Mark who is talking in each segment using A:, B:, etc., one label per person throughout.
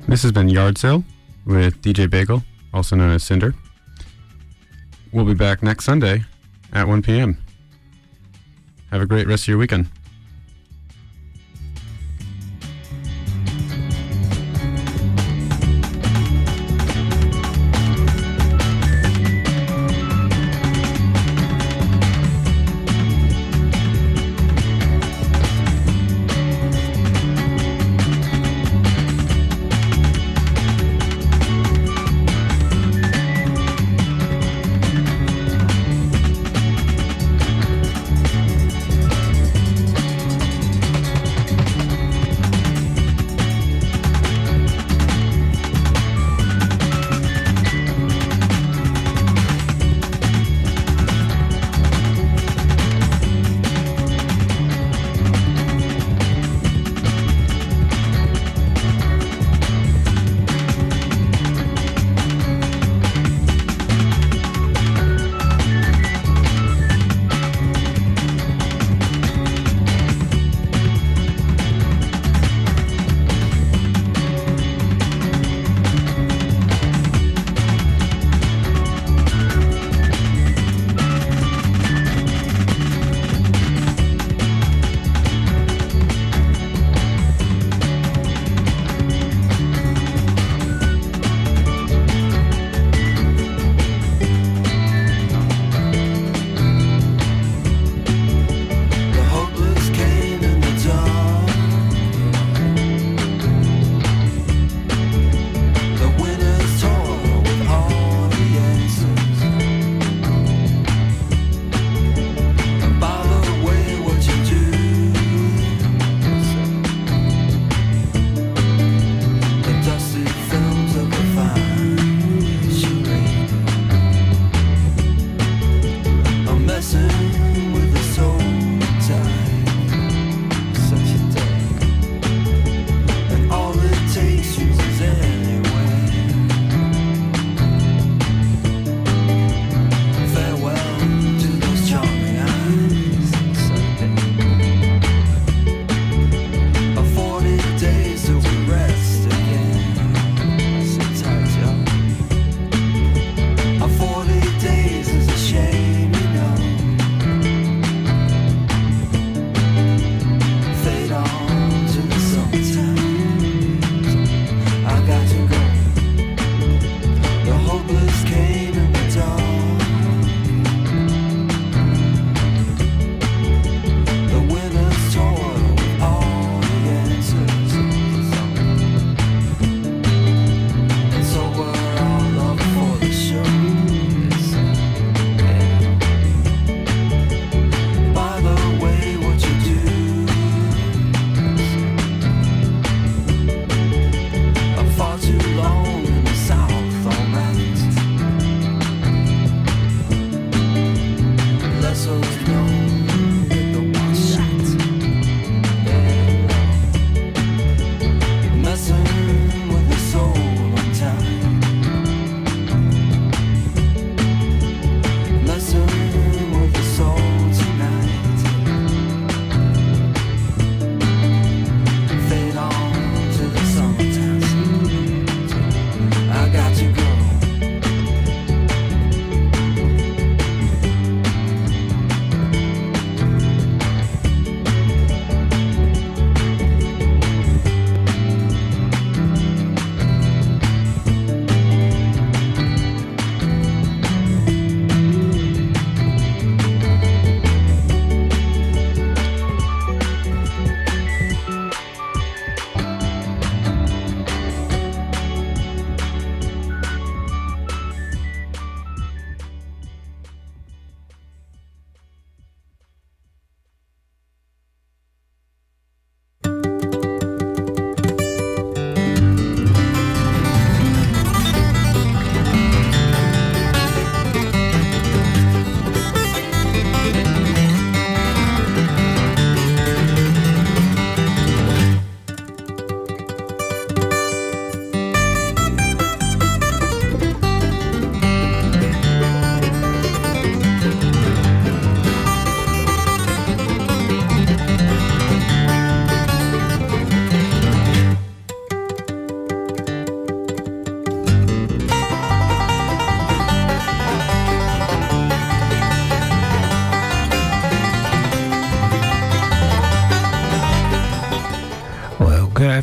A: This has been Yard Sale with DJ Bagel, also known as Cinder. We'll be back next Sunday at 1 p.m. Have a great rest of your weekend.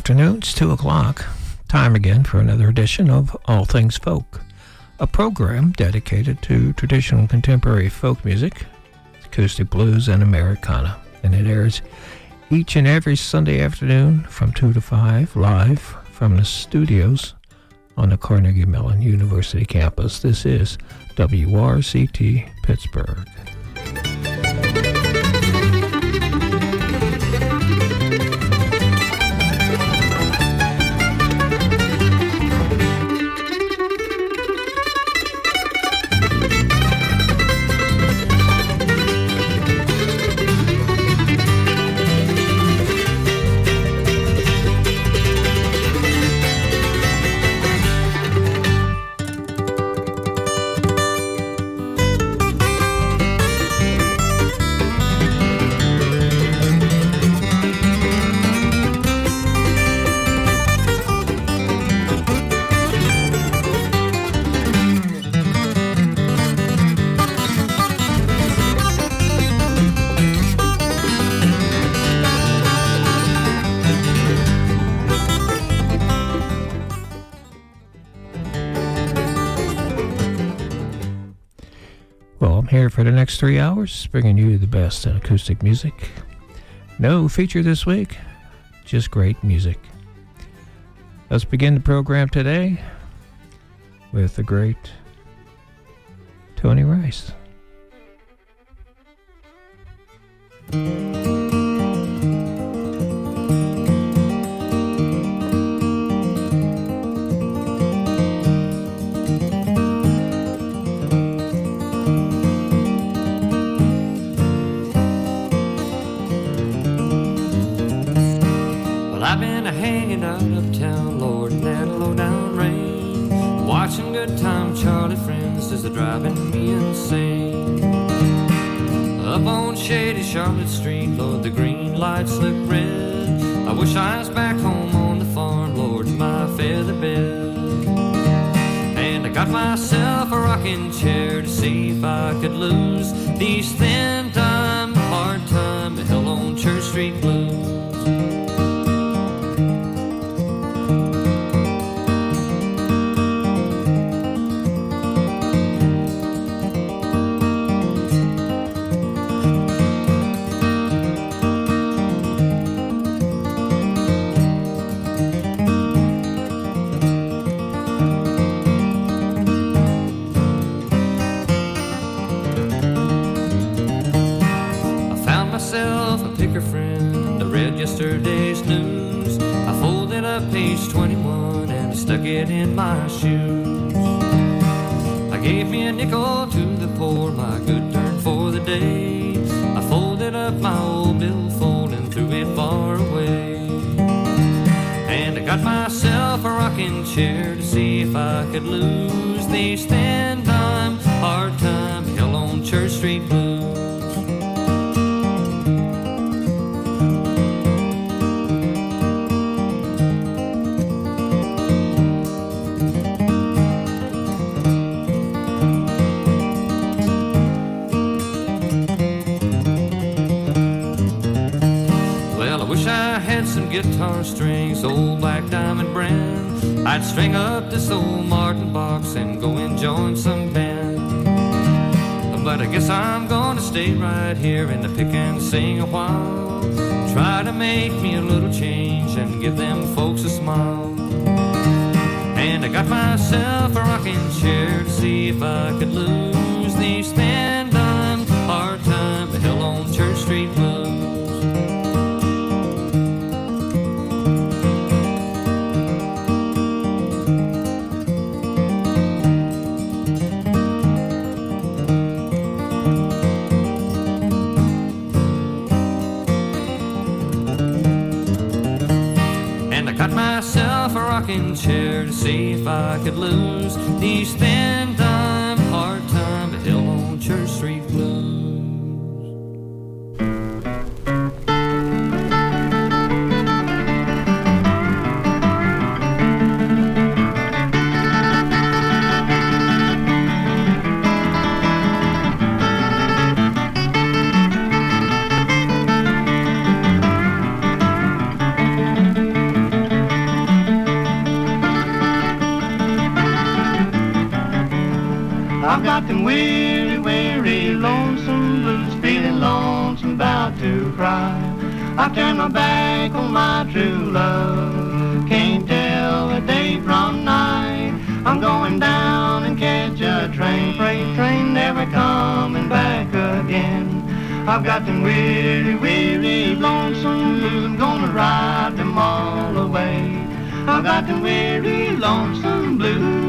B: afternoons, 2 o'clock. Time again for another edition of All Things Folk, a program dedicated to traditional and contemporary folk music, acoustic blues, and Americana. And it airs each and every Sunday afternoon from 2 to 5, live from the studios on the Carnegie Mellon University campus. This is WRCT Pittsburgh. Here for the next 3 hours, bringing you the best in acoustic music. No feature this week, just great music. Let's begin the program today with the great Tony Rice.
C: I've been hanging out uptown, Lord, in that low-down rain, watching Good Time Charlie friends as they're driving me insane. Up on shady Charlotte Street, Lord, the green lights look red. I wish I was back home on the farm, Lord, in my feather bed. And I got myself a rocking chair to see if I could lose these thin time, hard time, hell on Church Street blues. Friend, I read yesterday's news. I folded up page 21 and stuck it in my shoes. I gave me a nickel to the poor, my good turn for the day. I folded up my old billfold and threw it far away. And I got myself a rocking chair to see if I could lose these thin time, hard time, hell on Church Street blues. Some guitar strings, old black diamond brand, I'd string up this old Martin box and go and join some band. But I guess I'm gonna stay right here in the pick and sing a while, try to make me a little change and give them folks a smile. And I got myself a rocking chair to see if I could lose these thin dime, hard time, hell on Church Street blues. Myself a rocking chair to see if I could lose these thin time, hard time, but hell on Church Street blues.
D: I've got them weary, weary, lonesome blues, feeling lonesome, about to cry. I've turned my back on my true love, can't tell a day from night. I'm going down and catch a train, freight train, never coming back again. I've got them weary, weary, lonesome blues, I'm gonna ride them all away. I've got them weary, lonesome blues.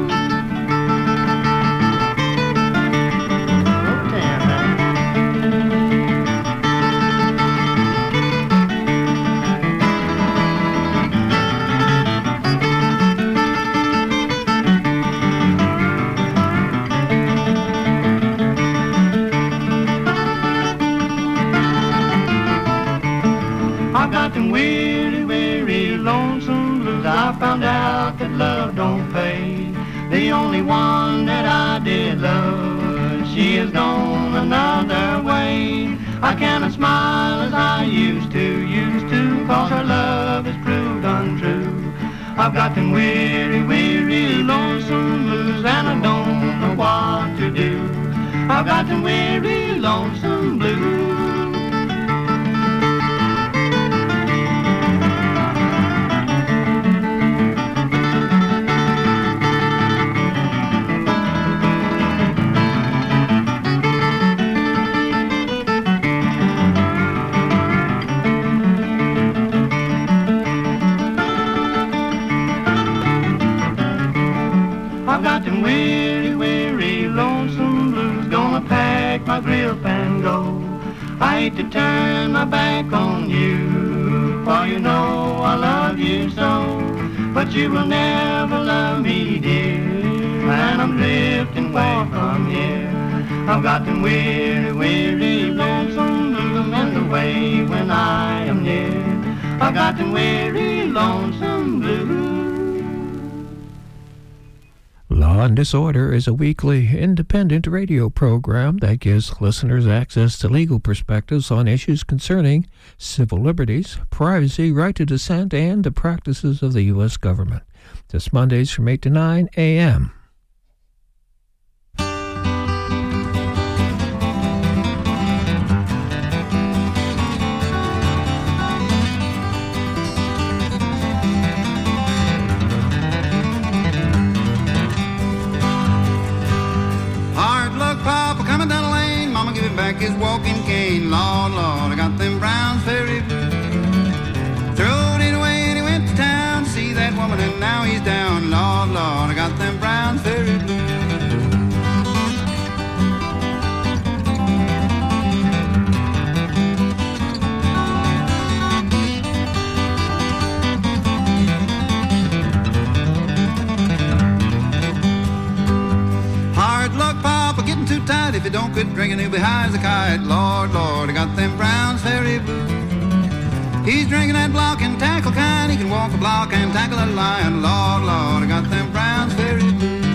D: Weary, weary, lonesome blues. I found out that love don't pay. The only one that I did love, she has gone another way. I cannot smile as I used to, cause her love has proved untrue. I've got them weary, weary, lonesome blues, and I don't know what to do. I've got them weary, lonesome blues. Weary, weary, lonesome blues, gonna pack my grip and go. I hate to turn my back on you, for you know I love you so. But you will never love me, dear, and I'm drifting away from here. I've got them weary, weary, lonesome blues, and the way when I am near. I've got them weary, lonesome blues.
B: Law and Disorder is a weekly independent radio program that gives listeners access to legal perspectives on issues concerning civil liberties, privacy, right to dissent, and the practices of the U.S. government. This Mondays from 8 to 9 a.m.
E: Back his walking cane, Lord, Lord, I got them Browns Ferry blues. Throwed it away and he went to town to see that woman, and now he's down, Lord, Lord, I got them Browns Ferry blues. Hard luck, Papa, getting too tight. If you don't quit drinking, he'll be high as a kite. Lord, Lord, I got them Browns Ferry blues. He's drinking that block and tackle kind. He can walk a block and tackle a lion. Lord, Lord, I got them Browns Ferry blues.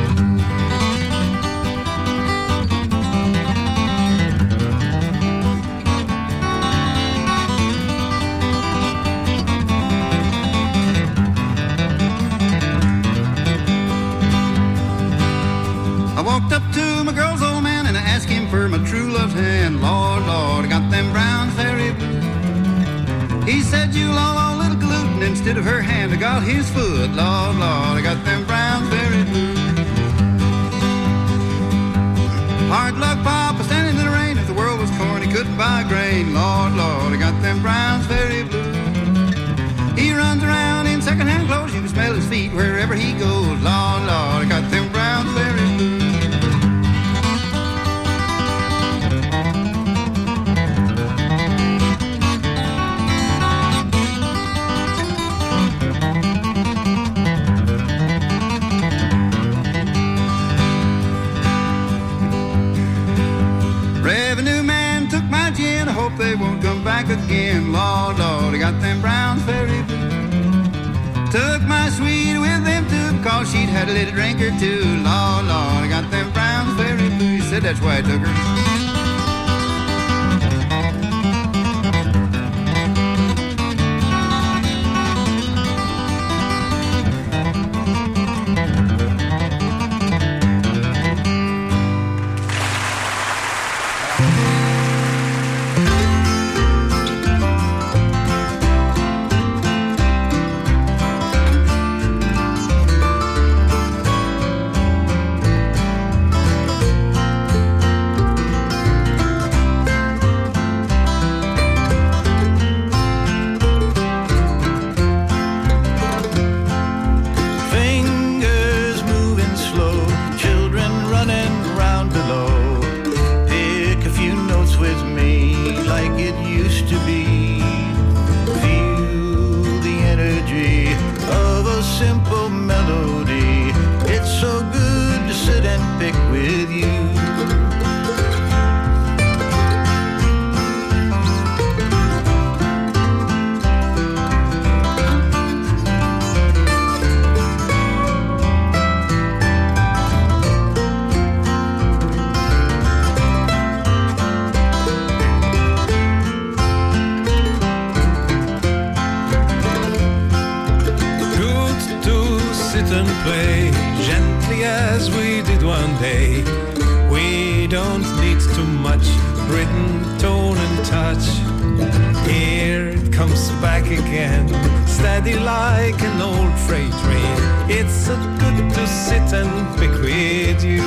E: I walked up to my girl's old man and I asked him for my true love's hand. Lord, Lord, I got them Browns Ferry blues. He said, you law, little gluten, instead of her hand I got his foot. Lord, Lord, I got them Browns Ferry blues. Hard luck, Papa, standing in the rain. If the world was corn, he couldn't buy grain. Lord, Lord, I got them Browns Ferry blues. He runs around in second-hand clothes. You can smell his feet wherever he goes. Lord, Lord, I got them Browns Ferry blues. Revenue man took my gin. I hope they won't come back again. Lord, Lord, I got them Browns Ferry blues. Took my sweet with them too, because she'd had a little drink or two. Lord, Lord, I got them Browns Ferry blues. He said that's why I took her.
F: play gently as we did one day. We don't need too much written tone and touch. Here it comes back again, steady like an old freight train. It's so good to sit and pick with you.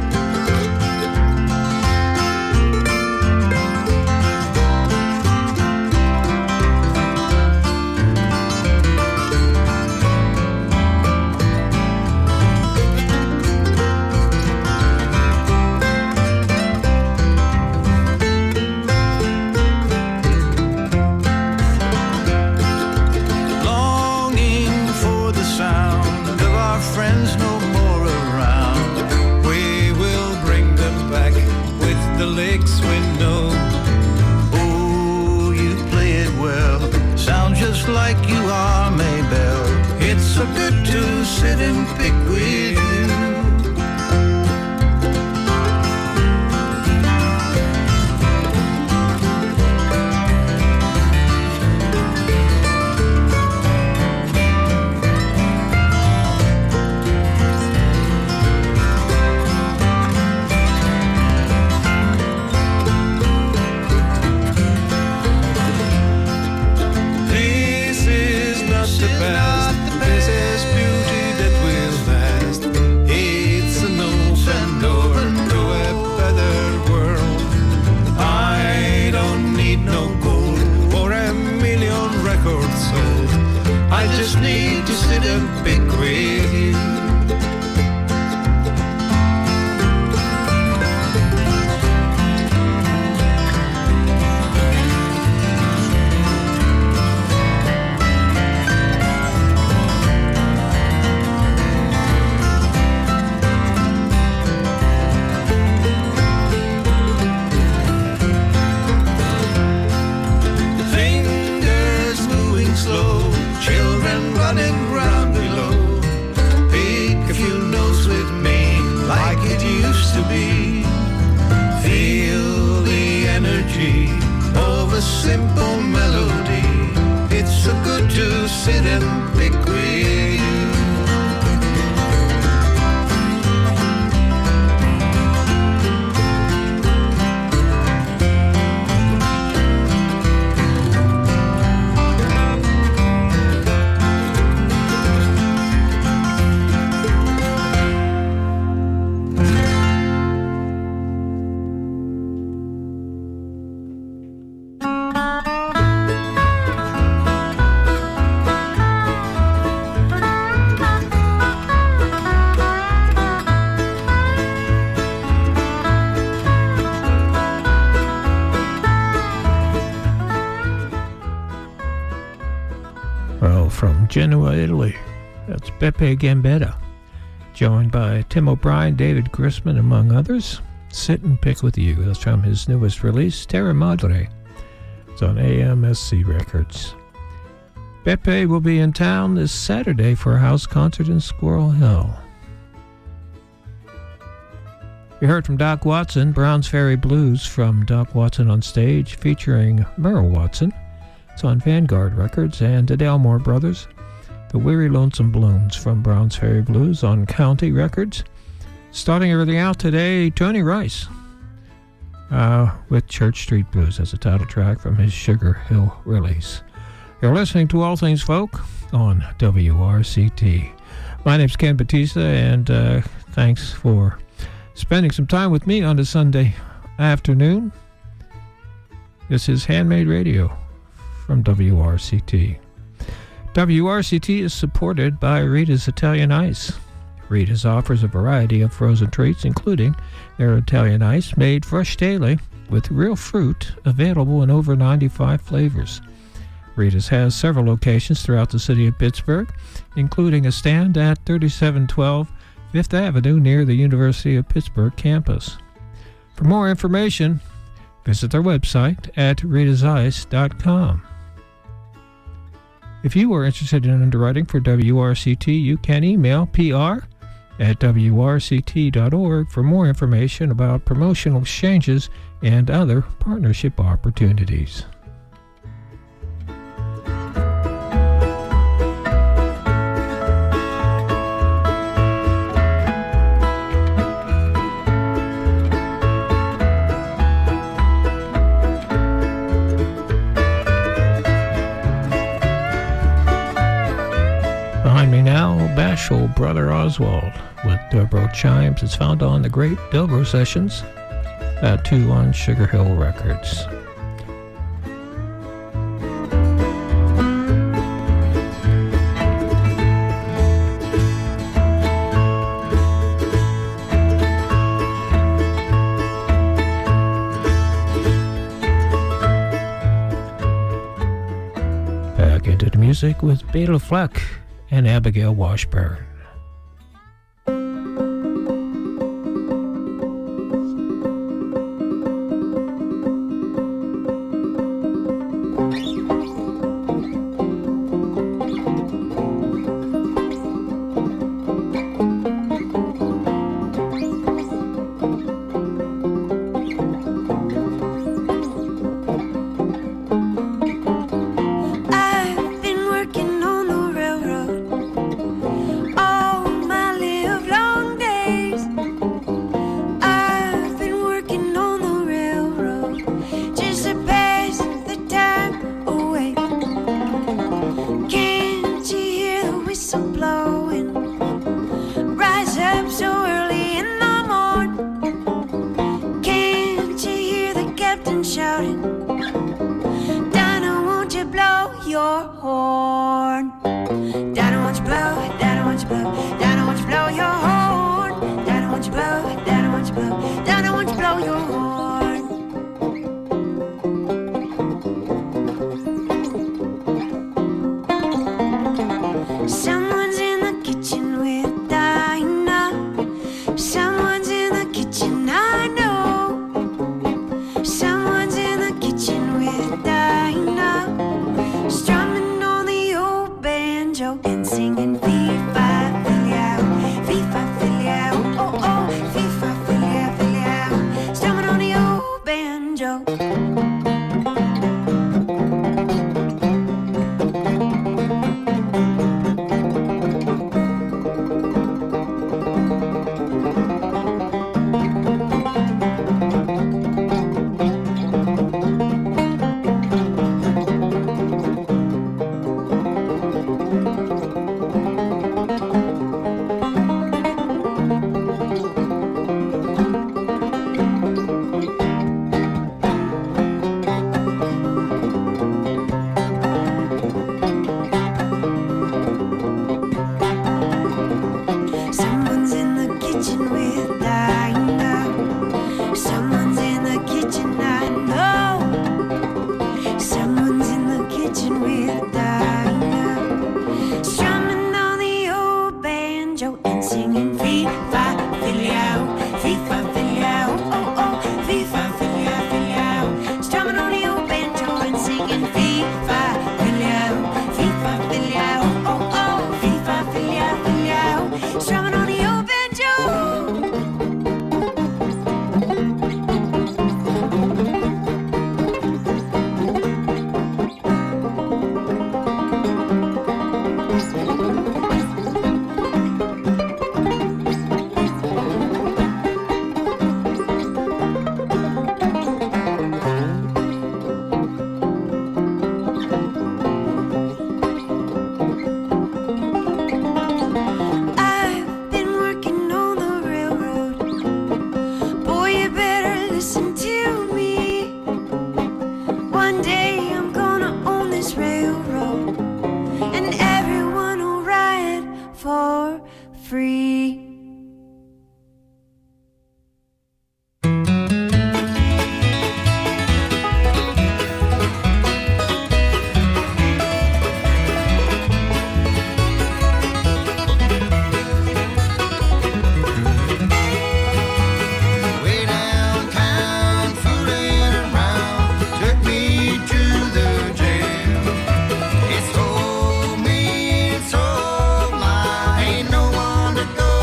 G: Like you are, Maybell. It's so good to sit and pick with you. I just need to sit and pick with you. Fingers moving slow, children running round below. Pick a few notes with me, like it used to be. Feel the energy of a simple melody. It's so good to sit and pick with you.
B: From Genoa, Italy, that's Beppe Gambetta, joined by Tim O'Brien, David Grisman, among others. Sit and Pick with You. That's from his newest release, Terra Madre. It's on AMSC Records. Beppe will be in town this Saturday for a house concert in Squirrel Hill. We heard from Doc Watson, Browns Ferry Blues from Doc Watson on Stage, featuring Merle Watson. It's on Vanguard Records, and the Delmore Brothers, The Weary Lonesome Blooms from Browns Ferry Blues on County Records. Starting everything out today, Tony Rice with Church Street Blues as a title track from his Sugar Hill release. You're listening to All Things Folk on WRCT. My name's Ken Batista, and thanks for spending some time with me on a Sunday afternoon. This is Handmade Radio from WRCT. WRCT is supported by Rita's Italian Ice. Rita's offers a variety of frozen treats, including their Italian Ice made fresh daily with real fruit, available in over 95 flavors. Rita's has several locations throughout the city of Pittsburgh, including a stand at 3712 5th Avenue near the University of Pittsburgh campus. For more information, visit their website at ritasice.com. If you are interested in underwriting for WRCT, you can email pr@wrct.org for more information about promotional exchanges and other partnership opportunities. Brother Oswald with Dobro Chimes. It's found on the Great Dobro Sessions, 2 on Sugar Hill Records. Back into the music with Bela Fleck and Abigail Washburn.
G: Ain't no one to go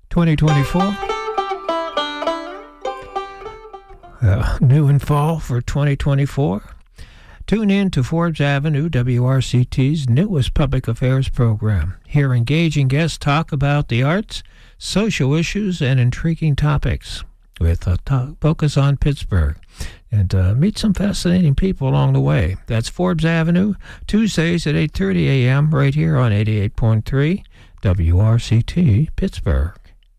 B: 2024. New and fall for 2024. Tune in to Forbes Avenue, WRCT's newest public affairs program. Hear engaging guests talk about the arts, social issues, and intriguing topics with a focus on Pittsburgh. And meet some fascinating people along the way. That's Forbes Avenue, Tuesdays at 8:30 a.m. right here on 88.3 WRCT Pittsburgh.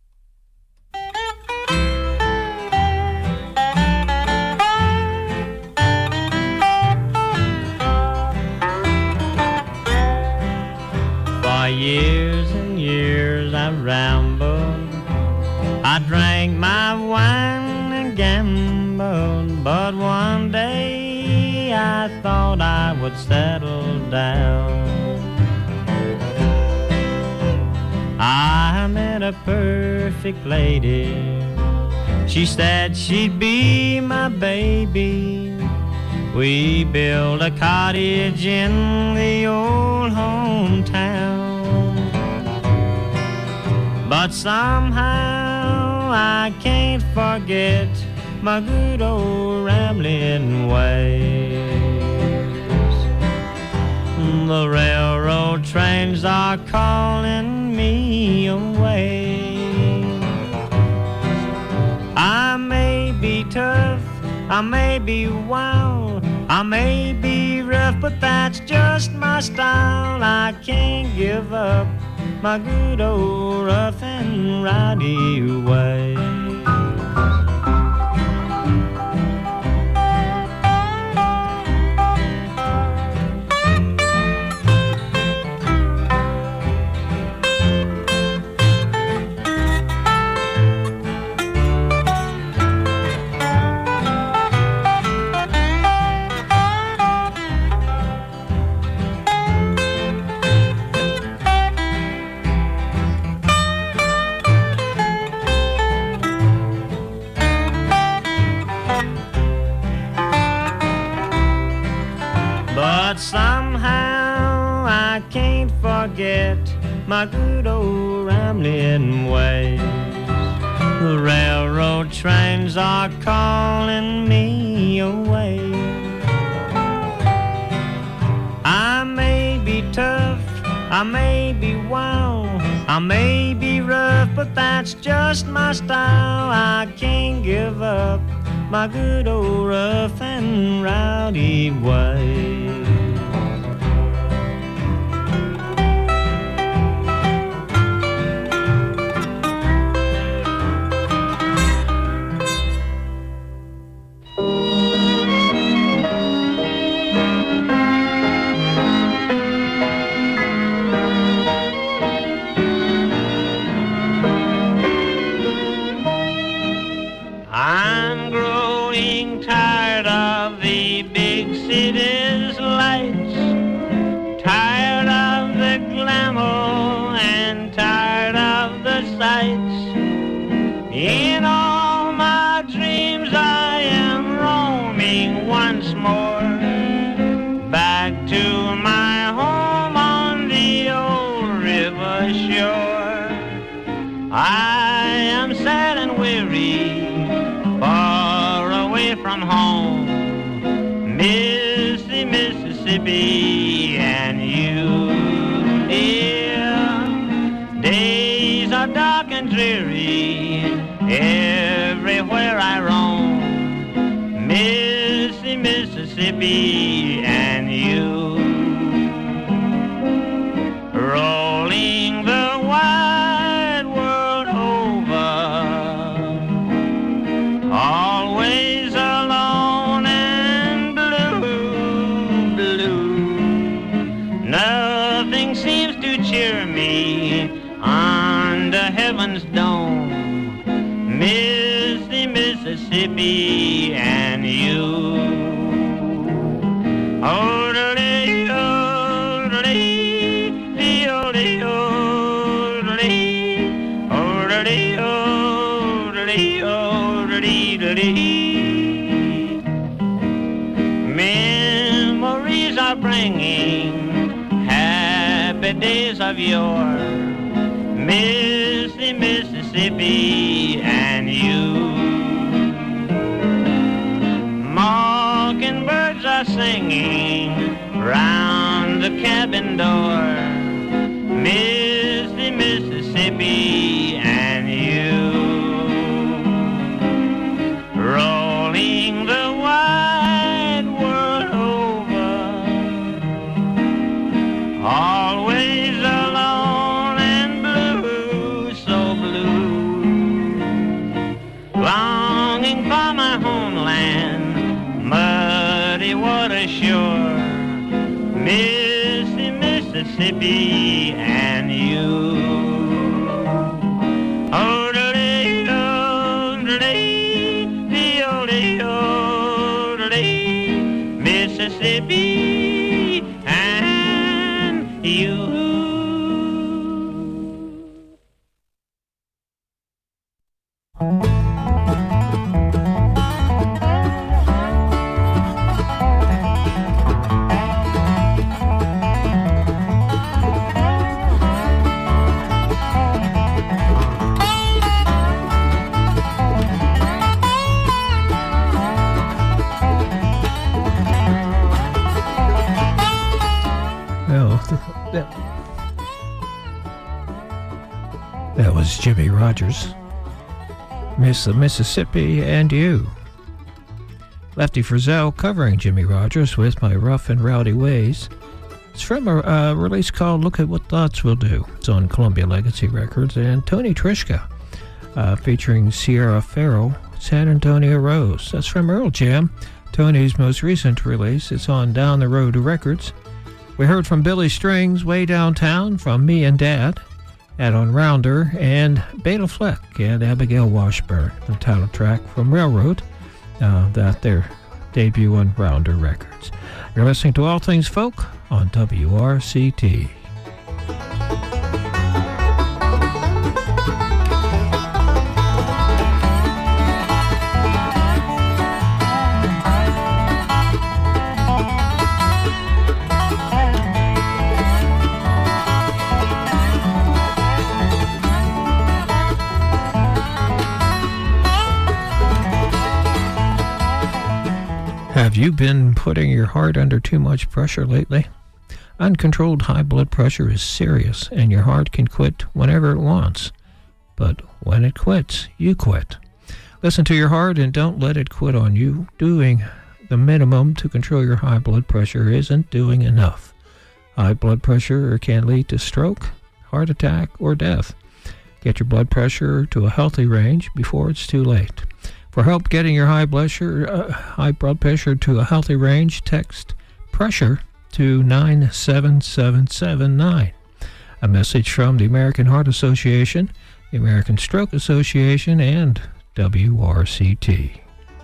H: For years and years I rambled, I drank my wine and gambled, but one day I thought I would settle down. I met a perfect lady, she said she'd be my baby. We built a cottage in the old hometown, but somehow I can't forget my good old rambling ways. The railroad trains are calling me away. I may be tough, I may be wild, I may be rough, but that's just my style. I can't give up my good old rough and rowdy way. Somehow I can't forget my good old rambling ways. The railroad trains are calling me away. I may be tough, I may be wild, I may be rough, but that's just my style. I can't give up my good old rough and rowdy way. I'm growing tired of the big city's lights, tired of the glamour and tired of the sights. In all my dreams I am roaming once more back to my home on the old river shore. I am sad and weary, far away from home, miss the Mississippi and you, dear. Days are dark and dreary everywhere I roam, miss the Mississippi and you. Rolling the wide world over, always alone and blue, blue. Nothing seems to cheer me under heaven's dome, miss the Mississippi and you. Memories are bringing happy days of yore, miss the Mississippi, Mississippi, and you. Mockingbirds are singing round the cabin door. Mississippi, Mississippi, and you. Rolling the wide world over, always alone and blue, so blue. Longing for my homeland, muddy water shore. Mississippi, Mississippi, and you. Oh, Mississippi, and you.
B: That was Jimmie Rodgers. Miss the Mississippi and You. Lefty Frizzell covering Jimmie Rodgers with My Rough and Rowdy Ways. It's from a release called Look at What Thoughts Will Do. It's on Columbia Legacy Records. And Tony Trischka featuring Sierra Farrell, San Antonio Rose. That's from Earl Jam, Tony's most recent release. It's on Down the Road Records. We heard from Billy Strings, Way Downtown, from Me and Dad, at On Rounder, and Bela Fleck and Abigail Washburn, the title track from Railroad, that their debut on Rounder Records. You're listening to All Things Folk on WRCT. Have you been putting your heart under too much pressure lately? Uncontrolled high blood pressure is serious, and your heart can quit whenever it wants. But when it quits, you quit. Listen to your heart and don't let it quit on you. Doing the minimum to control your high blood pressure isn't doing enough. High blood pressure can lead to stroke, heart attack, or death. Get your blood pressure to a healthy range before it's too late. For help getting your high blood pressure to a healthy range, text PRESSURE to 97779. A message from the American Heart Association, the American Stroke Association, and WRCT.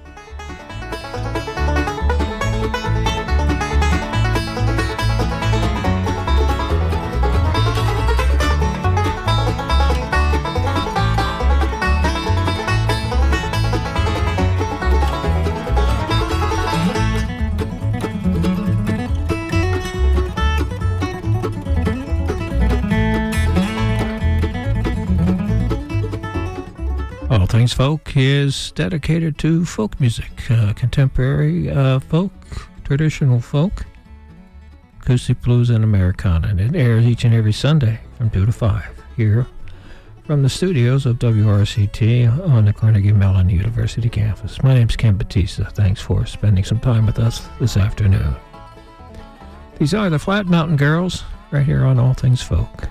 B: All Things Folk is dedicated to folk music, contemporary folk, traditional folk, acoustic blues, and Americana. And it airs each and every Sunday from 2 to 5 here from the studios of WRCT on the Carnegie Mellon University campus. My name's Ken Batista. Thanks for spending some time with us this afternoon. These are the Flat Mountain Girls right here on All Things Folk.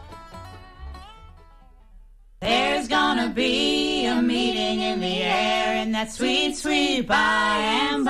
I: There's gonna be a meeting in the air in that sweet, sweet by and by.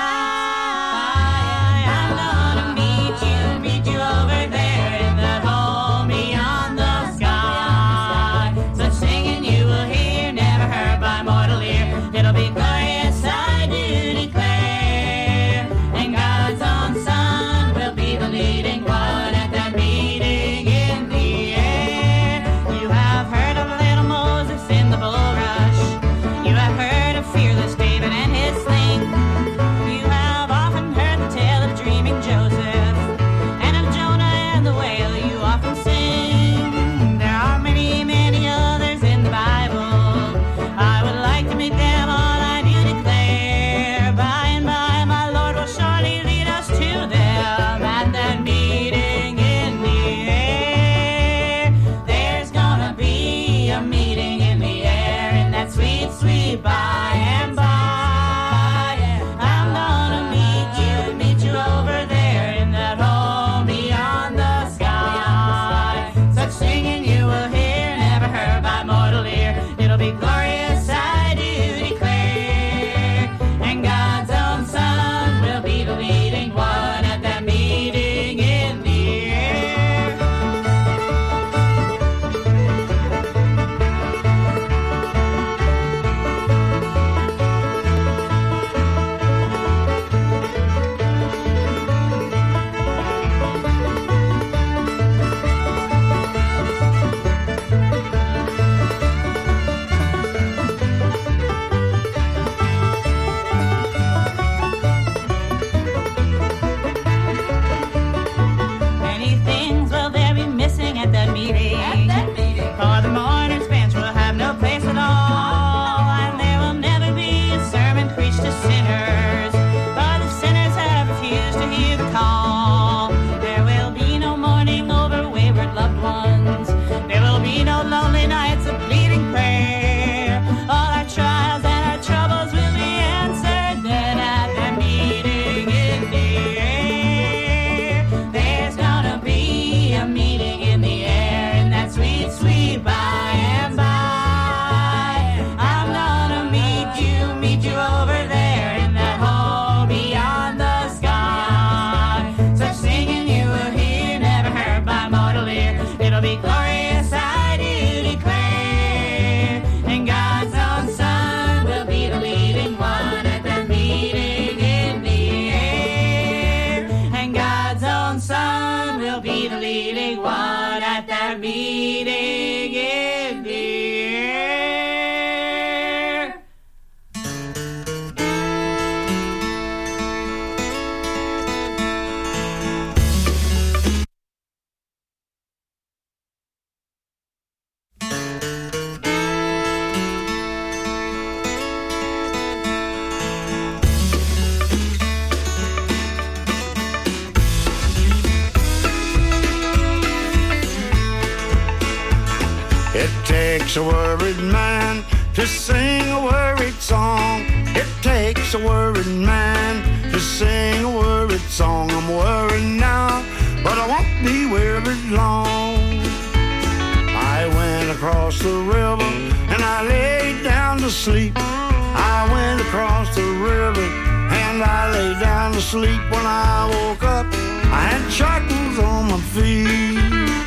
I: I'm gonna meet you over there in that home beyond the sky. Such singing you will hear, never heard by mortal ear. It'll be glorious, I do declare. And God's own Son will be the leading one at that meeting in the air. You have heard of little Moses in the bulrush. You have heard of fearless David and his sling. You have often sun will be the leading one at their meeting in the air.
E: It takes a worried man to sing a worried song. It takes a worried man to sing a worried song. I'm worried now, but I won't be worried long. I went across the river and I laid down to sleep. I went across the river and I lay down to sleep. When I woke up, I had shackles on my feet.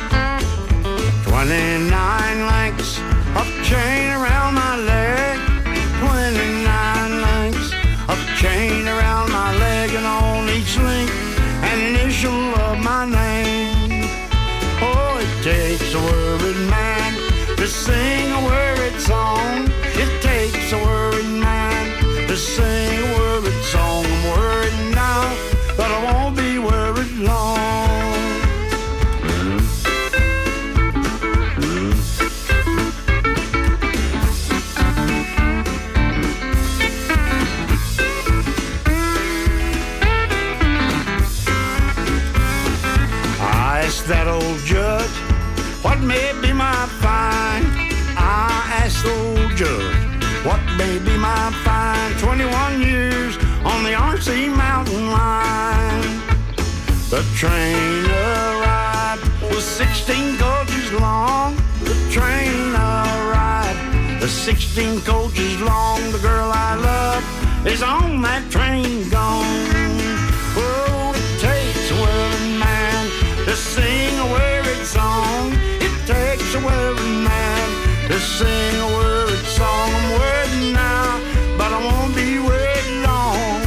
E: 29 links of chain around my leg. 29 links of chain around my leg, and on each link an initial of my name. Oh, it takes a worried man to sing a worried song. It takes a worried man to sing a worried song. I'm worried now, but I won't be worried long. That old judge, what may be my fine? I asked the old judge, what may be my fine? 21 years on the RC mountain line. The train arrived was 16 coaches long. The train arrived was 16 coaches long. The girl I love is on that train gone. Oh, it takes a worried man to sing a worried song. It takes a worried man to sing a worried song. I'm worried now, but I won't be worried long.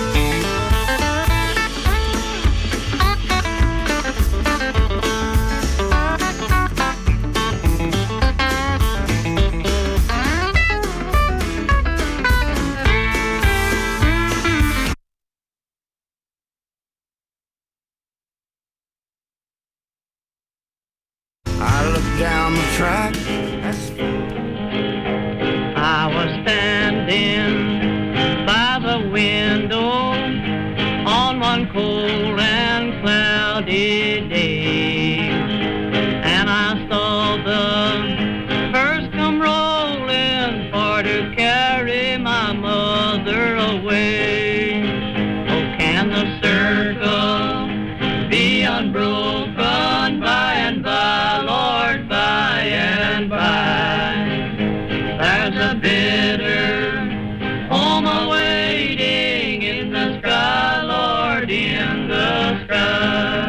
E: I looked down the track.
H: I was standing by the window on one cold and cloudy day, and I saw the hearse come rolling for to carry my mother away. Oh, can the circle be unbroken by and by, Lord, by and by? There's a bitter home awaiting in the sky, Lord, in the sky.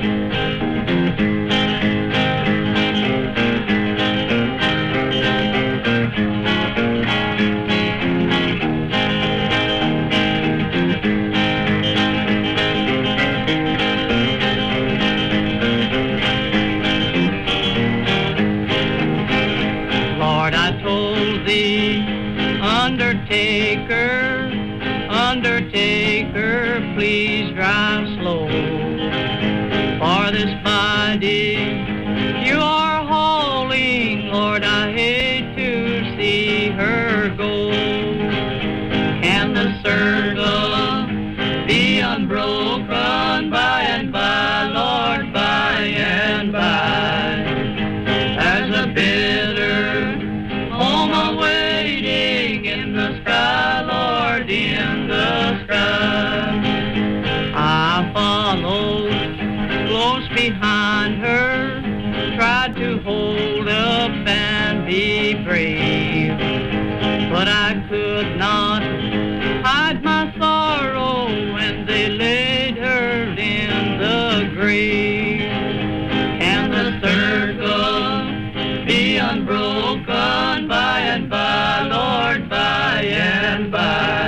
H: Undertaker, please drive slow, for this body you are hauling, Lord, I hate to see her go. Can the circle be unbroken by and by, Lord, by and by? There's a bitter home awaiting in the sky, Lord, in the sky. I followed close behind her, tried to hold up and be brave, but I could not hide my sorrow when they laid her in the grave. Can the circle be unbroken by and by, Lord, by and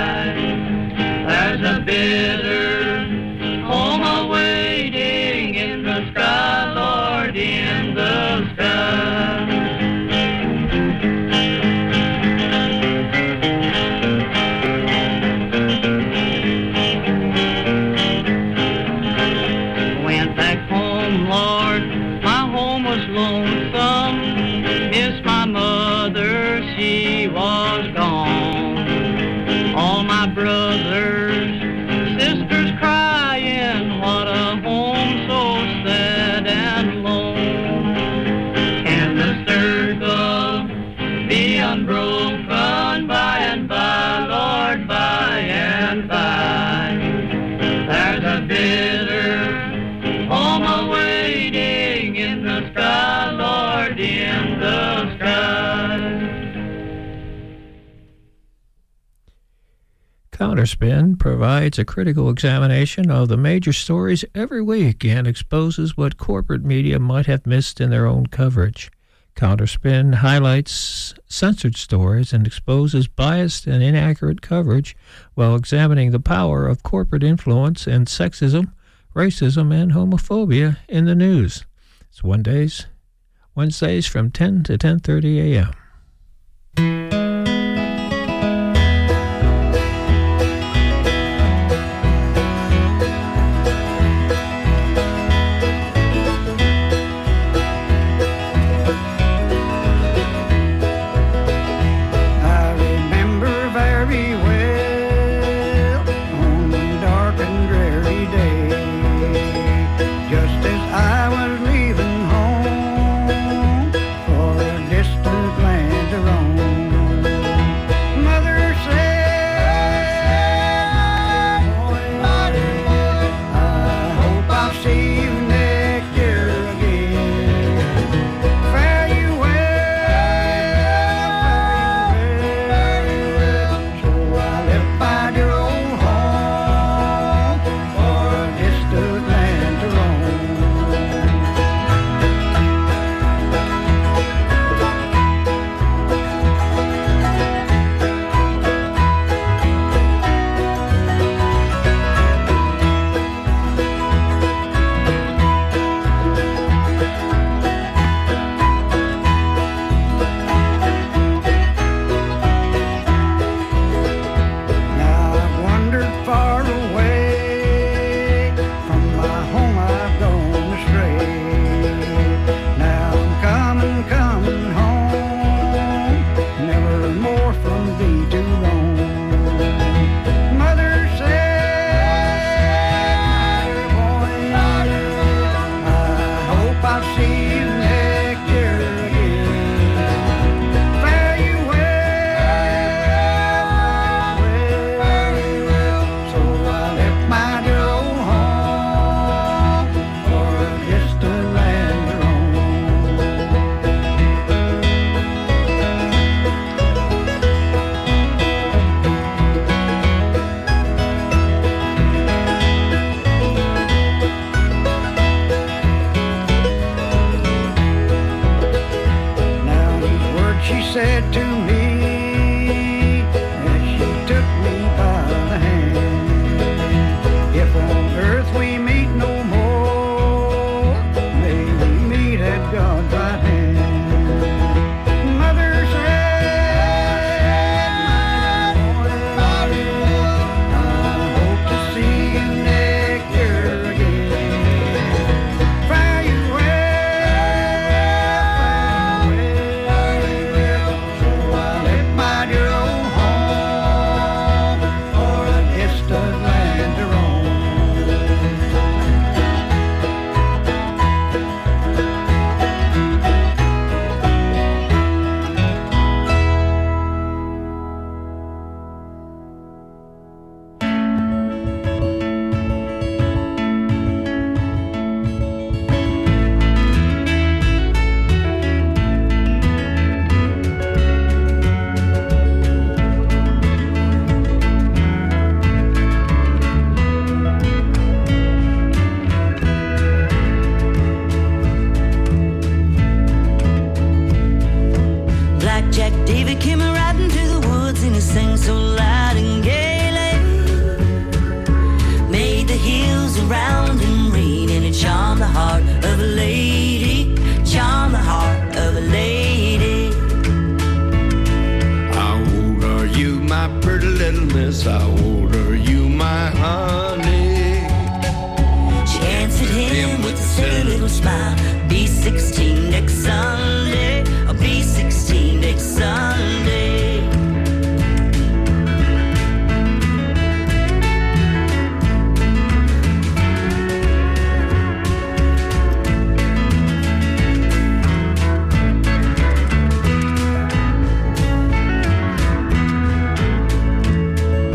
H: by? There's a bitter home awaiting in
D: home awaiting in the sky, Lord, in the sky.
B: Counterspin provides a critical examination of the major stories every week and exposes what corporate media might have missed in their own coverage. Counterspin highlights censored stories and exposes biased and inaccurate coverage while examining the power of corporate influence and sexism, racism, and homophobia in the news. It's Wednesdays from 10 to 10:30 a.m.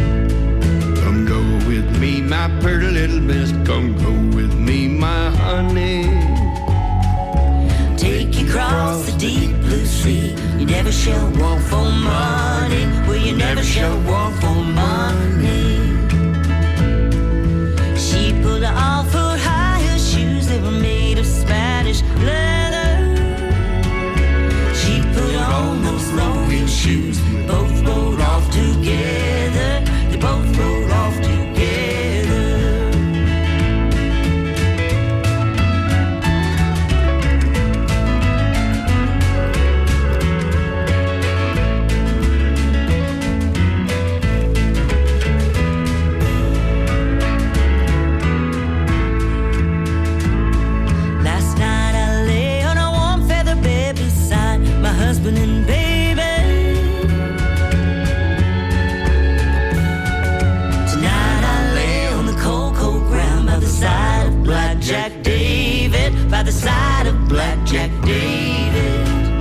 G: Pretty little miss, come go with me, my honey.
J: never shall want for money. Well, you never shall want for money. She pulled off her high shoes, they were made of Spanish leather. She put on those low-heel shoes, both rode off together. They both rode off together. Husband and baby, tonight I lay on the cold, cold ground by the side of Black Jack David, by the side of Black Jack David.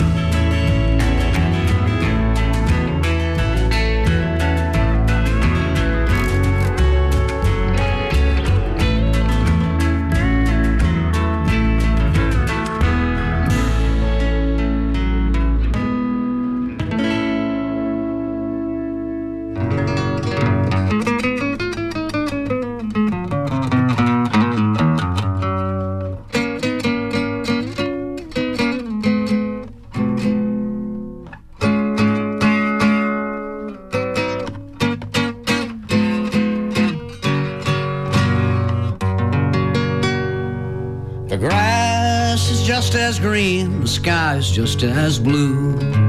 K: As green, the sky's just as blue.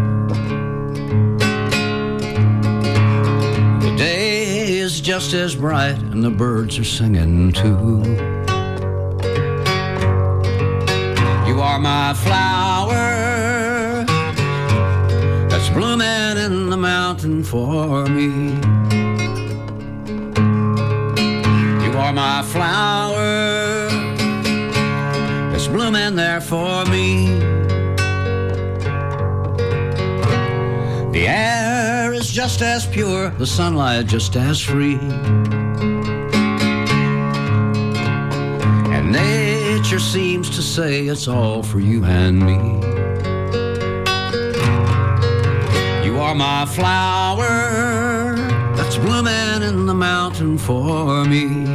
K: The day is just as bright and the birds are singing too. You are my flower that's blooming in the mountain for me. You are my flower blooming there for me. The air is just as pure, the sunlight just as free, and nature seems to say it's all for you and me. You are my flower that's blooming in the mountain for me.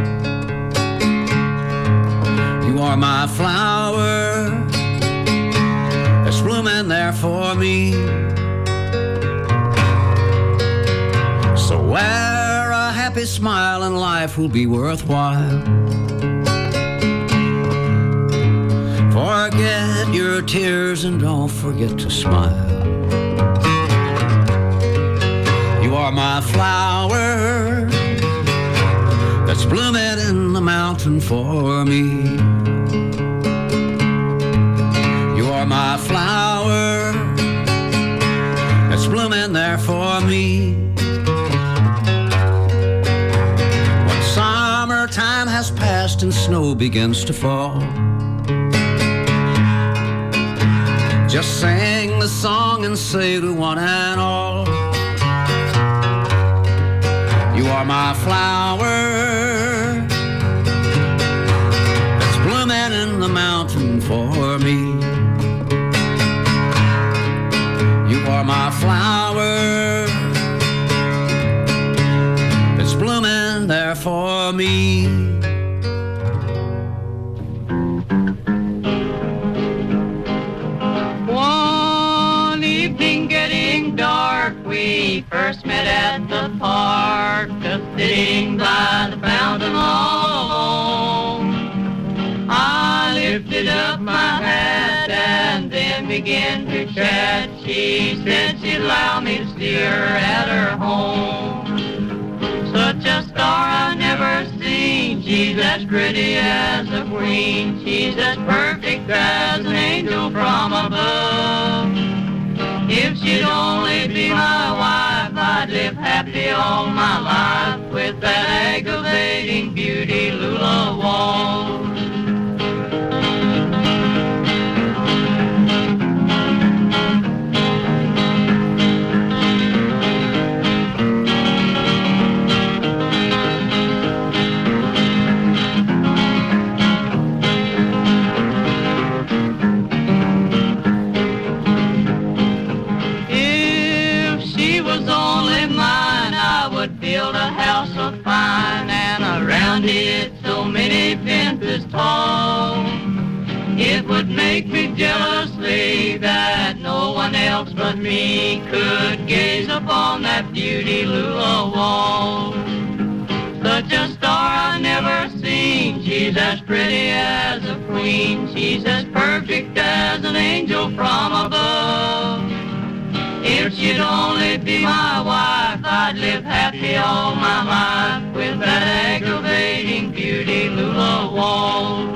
K: You are my flower that's blooming there for me. So wear a happy smile and life will be worthwhile. Forget your tears and don't forget to smile. You are my flower that's blooming in the mountain for me. My flower that's blooming there for me. When summertime has passed and snow begins to fall, just sing the song and say to one and all, you are my flower that's blooming in the mountain for me. You are my flower that's blooming there for me.
I: One evening getting dark, we first met at the park, just sitting by the fountain all alone. I lifted up my hat and then began to chat. She said she'd allow me to steer at her home. Such a star I never seen. She's as pretty as a queen. She's as perfect as an angel from above. If she'd only be my wife, I'd live happy all my life with that aggravating beauty, Lula Wall. It would make me jealously that no one else but me could gaze upon that beauty Lula Walls. Such a star I never seen. She's as pretty as a queen. She's as perfect as an angel from above. If she'd only be my wife, I'd live happy all my life with that aggravating beauty Lula Walls.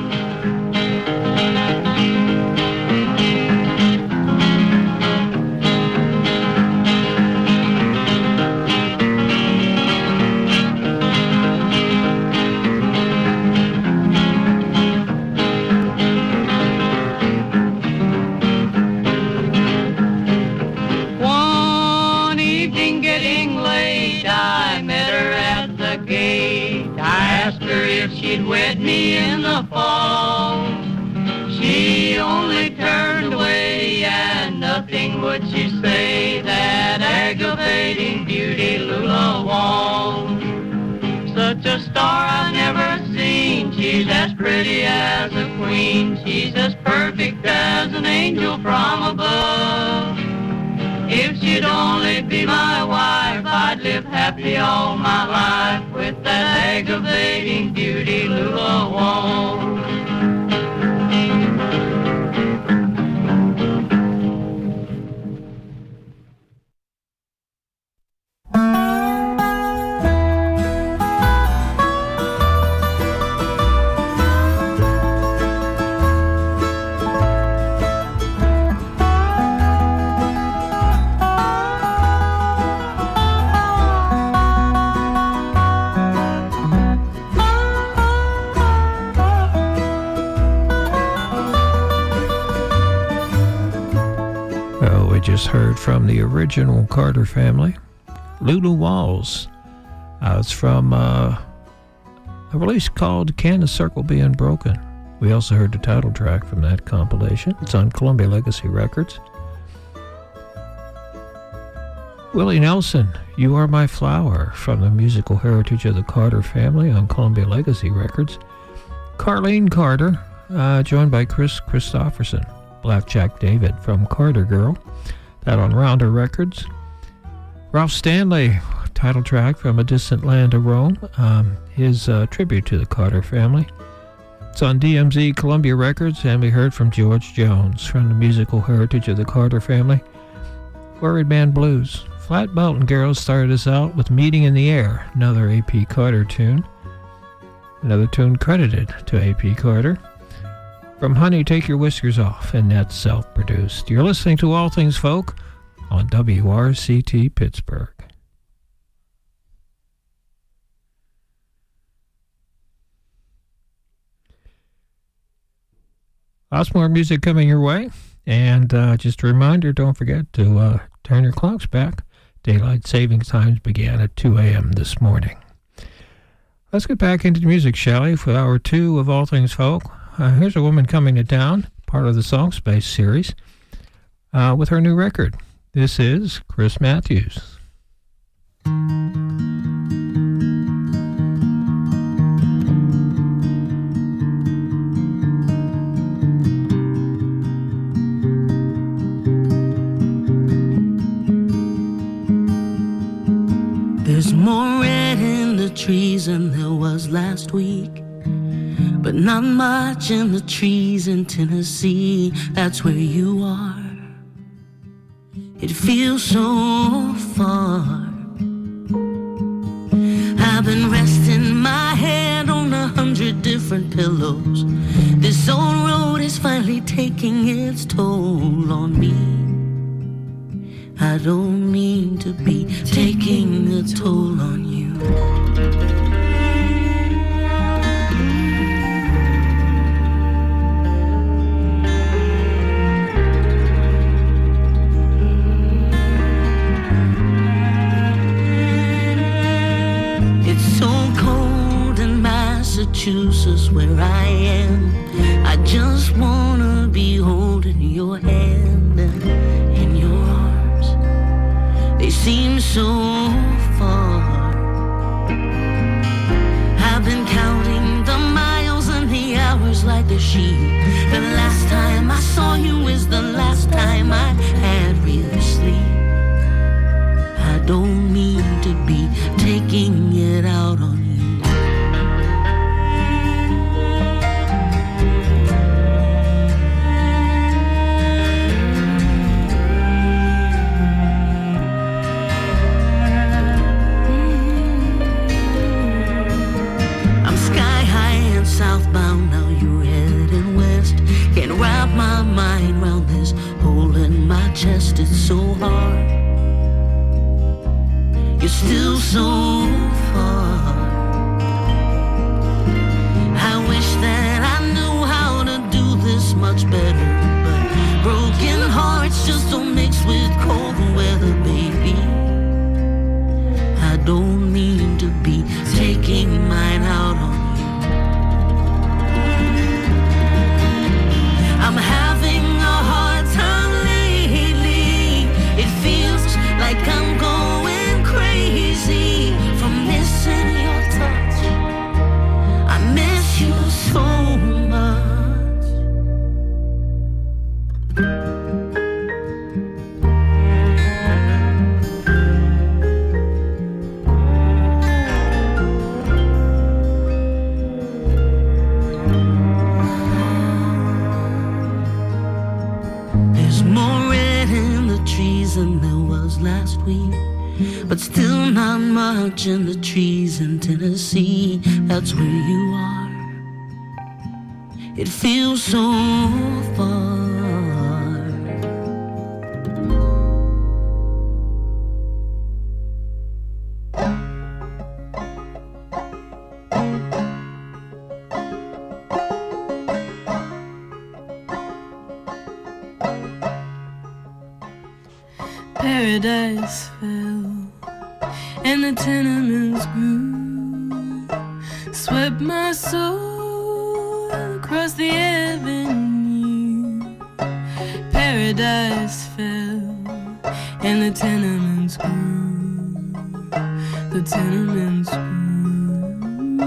I: She'd wed me in the fall. She only turned away, and nothing would she say, that aggravating beauty Lula Walls. Such a star I've never seen. She's as pretty as a queen. She's as perfect as an angel from above. If she'd only be my wife, I'd live happy all my life with that aggravating beauty Lula Walls.
B: Just heard from the original Carter family, Lula Walls. It's from a release called Can the Circle Be Unbroken? We also heard the title track from that compilation. It's on Columbia Legacy Records. Willie Nelson, You Are My Flower, from the musical heritage of the Carter family on Columbia Legacy Records. Carlene Carter, joined by Chris Christopherson. Blackjack David from Carter Girl, that on Rounder Records. Ralph Stanley, title track from A Distant Land of Rome, his tribute to the Carter family. It's on DMZ Columbia Records, and we heard from George Jones from the musical heritage of the Carter family. Worried Man Blues. Flat Mountain Girls started us out with Meeting in the Air, another A.P. Carter tune. Another tune credited to A.P. Carter. From Honey, Take Your Whiskers Off, and that's self-produced. You're listening to All Things Folk on WRCT Pittsburgh. Lots more music coming your way. And just a reminder, don't forget to turn your clocks back. Daylight savings times began at 2 a.m. this morning. Let's get back into the music, shall we, for hour 2 of All Things Folk. Here's a woman coming to town, part of the Song Space series, with her new record. This is Chris Matthews.
J: There's more red in the trees than there was last week, but not much in the trees in Tennessee. That's where you are. It feels so far. I've been resting my head on 100 different pillows. This old road is finally taking its toll on me. I don't mean to be taking a toll on you. Massachusetts, where I am, I just wanna be holding your hand and in your arms. They seem so far. I've been counting the miles and the hours like a sheep. The last my mind round this hole in my chest. It's so hard. You're still so far. I wish that I knew how to do this much better, but broken hearts just don't mix with cold weather, baby. I don't mean to be taking mine out on you. I'm having a hard time lately. It feels like I'm going crazy from missing your touch. I miss you so much. There's more red in the trees than there was last week, but still not much in the trees in Tennessee. That's where you are. It feels so far.
L: Paradise fell and the tenements grew, swept my soul across the avenue. Paradise fell and the tenements grew, the tenements grew.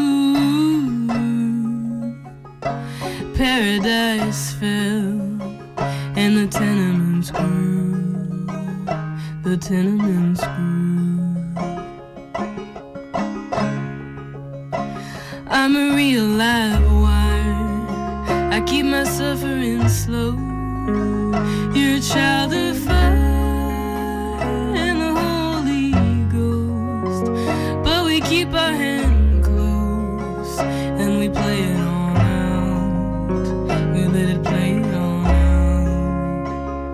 L: Paradise fell and the tenements grew, the tenements grew. I'm a real live wire, I keep my suffering slow. You're a child of fire and the Holy Ghost, but we keep our hand close and we play it on out. We let it play it on out.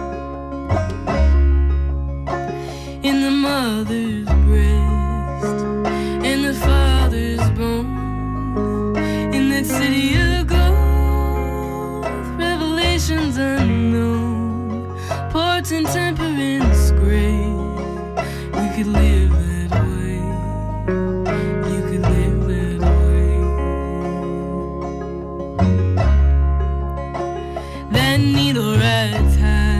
L: In the mother's breast and the father's bone, in that city of gold, revelations unknown, ports and temperance gray. We could live that way. You could live that way. That needle rides high